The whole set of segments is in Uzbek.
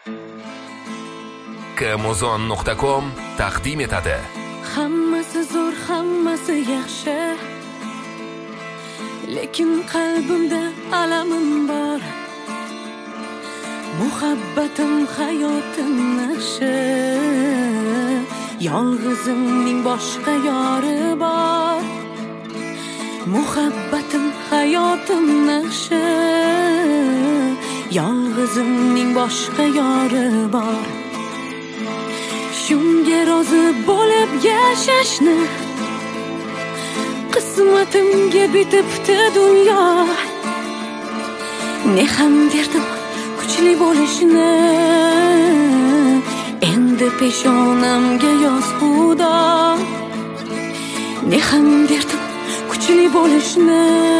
kmuzon.com taqdim etadi. Hammasi zo'r, hammasi yaxshi, lekin qalbimda alamim bor. Muhabbatim hayotim naqshi, yolg'izimning boshqa yori bor. Muhabbatim hayotim naqshi, yolg'izimning boshqa yori bor. Shunga rozi bo'lib yashashni qismatimga bitibdi dunyo. Ne ham derdim kuchli bo'lishni, endi peshonamga yoz Xudo. Ne ham derdim kuchli bo'lishni,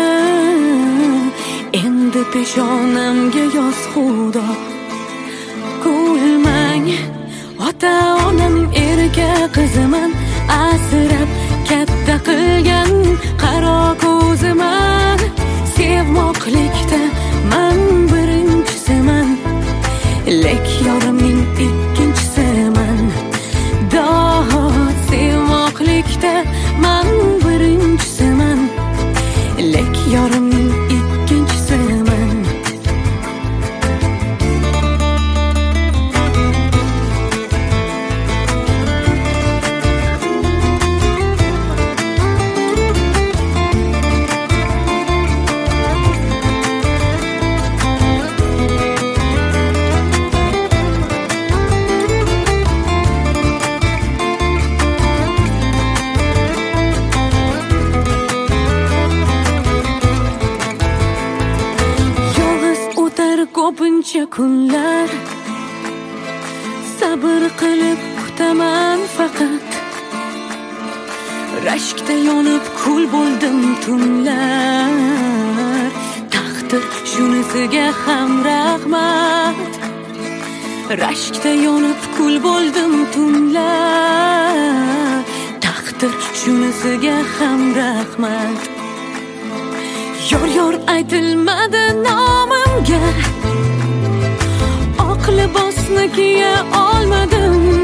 endi peshonamga yoz Xudo. Kulmang, ota-onamning erka qiziman, asrab katta qilgan qaro ko'ziman. Sevmoqlikda man birinchisiman, lek yorimning ikkinchisiman. Dod sevmoqlikda man birinchisiman, lek yorimning ikkinchisiman. Ko'pincha kunlar sabr qilib kutaman faqat. Rashkda yonib kul bo'ldim tunlar. Taqdir shunisiga ham rahmat. Rashkda yonib kul bo'ldim tunlar. Taqdir shunisiga ham rahmat. Yor aytilmadi nomimga, oq libosni kiya olmadim.